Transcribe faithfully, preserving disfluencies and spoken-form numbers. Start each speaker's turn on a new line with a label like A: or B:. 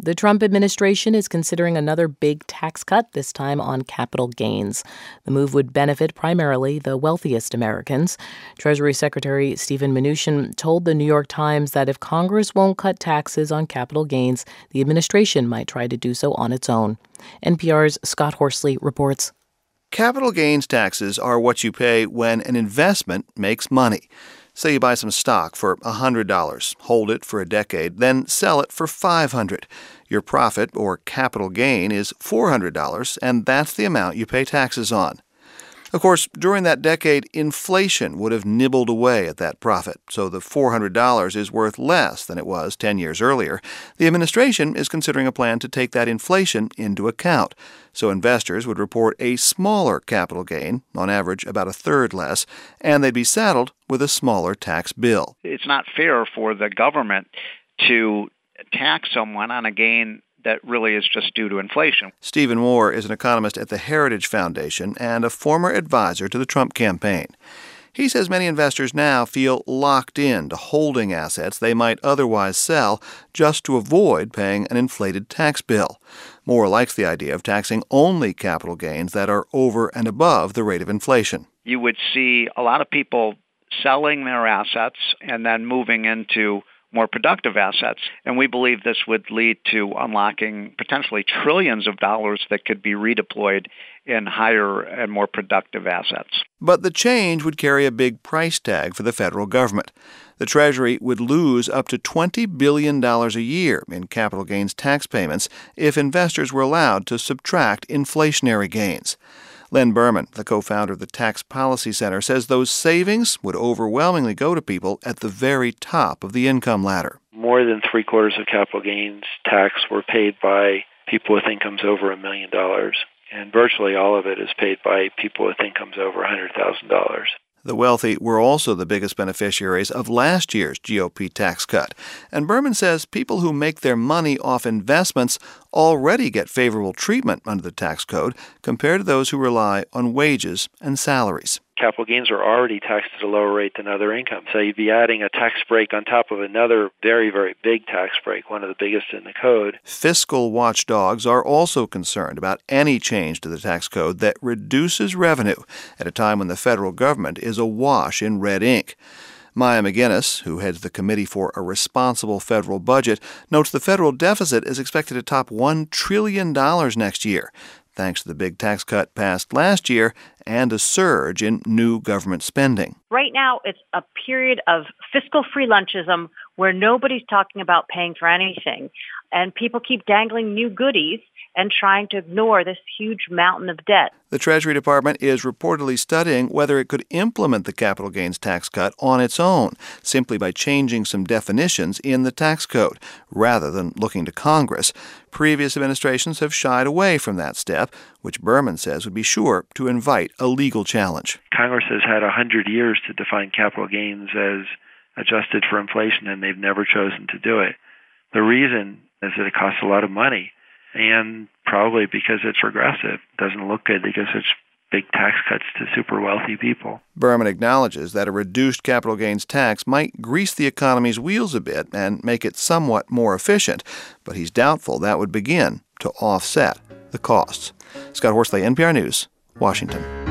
A: The Trump administration is considering another big tax cut, this time on capital gains. The move would benefit primarily the wealthiest Americans. Treasury Secretary Steven Mnuchin told the New York Times that if Congress won't cut taxes on capital gains, the administration might try to do so on its own. N P R's Scott Horsley reports.
B: Capital gains taxes are what you pay when an investment makes money. Say you buy some stock for one hundred dollars, hold it for a decade, then sell it for five hundred dollars. Your profit, or capital gain, is four hundred dollars, and that's the amount you pay taxes on. Of course, during that decade, inflation would have nibbled away at that profit, so the four hundred dollars is worth less than it was ten years earlier. The administration is considering a plan to take that inflation into account, so investors would report a smaller capital gain, on average about a third less, and they'd be saddled with a smaller tax bill.
C: It's not fair for the government to tax someone on a gain that really is just due to inflation.
B: Stephen Moore is an economist at the Heritage Foundation and a former advisor to the Trump campaign. He says many investors now feel locked in to holding assets they might otherwise sell just to avoid paying an inflated tax bill. Moore likes the idea of taxing only capital gains that are over and above the rate of inflation.
C: You would see a lot of people selling their assets and then moving into more productive assets. And we believe this would lead to unlocking potentially trillions of dollars that could be redeployed in higher and more productive assets.
B: But the change would carry a big price tag for the federal government. The Treasury would lose up to twenty billion dollars a year in capital gains tax payments if investors were allowed to subtract inflationary gains. Len Berman, the co-founder of the Tax Policy Center, says those savings would overwhelmingly go to people at the very top of the income ladder.
D: More than three-quarters of capital gains tax were paid by people with incomes over a million dollars, and virtually all of it is paid by people with incomes over one hundred thousand dollars.
B: The wealthy were also the biggest beneficiaries of last year's G O P tax cut. And Berman says people who make their money off investments already get favorable treatment under the tax code compared to those who rely on wages and salaries.
D: Capital gains are already taxed at a lower rate than other income. So you'd be adding a tax break on top of another very, very big tax break, one of the biggest in the code.
B: Fiscal watchdogs are also concerned about any change to the tax code that reduces revenue at a time when the federal government is awash in red ink. Maya McGinnis, who heads the Committee for a Responsible Federal Budget, notes the federal deficit is expected to top one trillion dollars next year, thanks to the big tax cut passed last year and a surge in new government spending.
E: Right now, it's a period of fiscal free lunchism where nobody's talking about paying for anything, and people keep dangling new goodies and trying to ignore this huge mountain of debt.
B: The Treasury Department is reportedly studying whether it could implement the capital gains tax cut on its own, simply by changing some definitions in the tax code, rather than looking to Congress. Previous administrations have shied away from that step, which Berman says would be sure to invite a legal challenge.
D: Congress has had one hundred years to define capital gains as adjusted for inflation, and they've never chosen to do it. The reason is that it costs a lot of money, and probably because it's regressive. It doesn't look good because it's big tax cuts to super wealthy people.
B: Berman acknowledges that a reduced capital gains tax might grease the economy's wheels a bit and make it somewhat more efficient, but he's doubtful that would begin to offset the costs. Scott Horsley, N P R News, Washington.